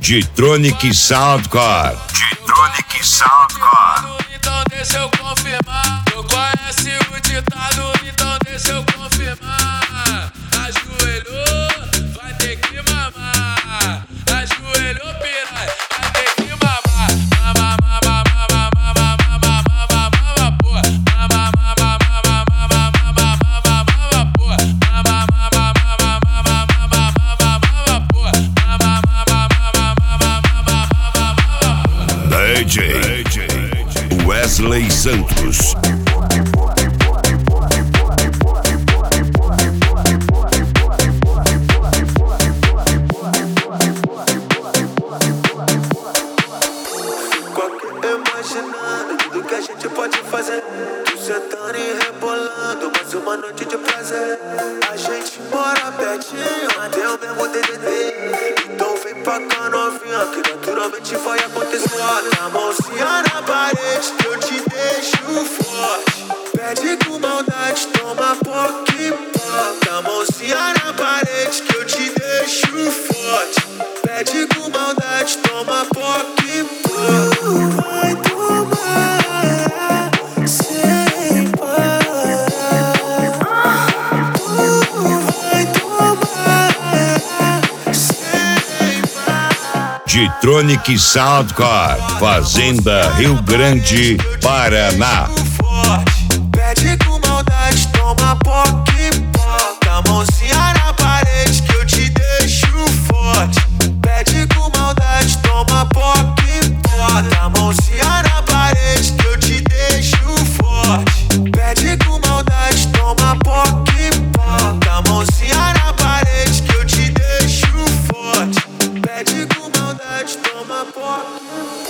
G-Tronic Soundcore. G-Tronic Soundcore. Então deixa eu confirmar. Tu conhece o ditado, então deixa eu confirmar. Ajoelhou, vai ter que mamar. Ajoelhou, piranha, vai ter que mamar. Mama, mama, mama, mama, mama, mama, mama, pô. Mama, mama, mama, mama, mama, mama, mama, pô. Mama, mama, mama, mama, mama, mama, mama, pô. Mama, mama, mama, mama, mama, mama, pô. DJ Wesley Santos. Imaginando tudo que a gente pode fazer. Tu sentando e rebolando, mais uma noite de prazer. A gente mora pertinho, até o mesmo DDD. Então vem pra cá novinha, que naturalmente vai acontecer. Bota a mãozinha na parede, que eu te deixo forte. Pede com maldade, toma pouco e bota a mãozinha na parede, que eu te deixo forte. Pede com maldade, toma pouco e bota. Vai tomar sem parar. Vai tomar sem parar. G-Tronic Soundcore. Fazenda Rio Grande, Paraná. Pede com maldade, toma pouco e bota a mãozinha na parede, que eu te deixo forte. Pede com maldade, toma pouco e bota a mãozinha na parede, que eu te deixo forte. Pede com maldade, toma pouco e bota a mãozinha na parede, que eu te deixo forte. Pede com maldade, toma pouco.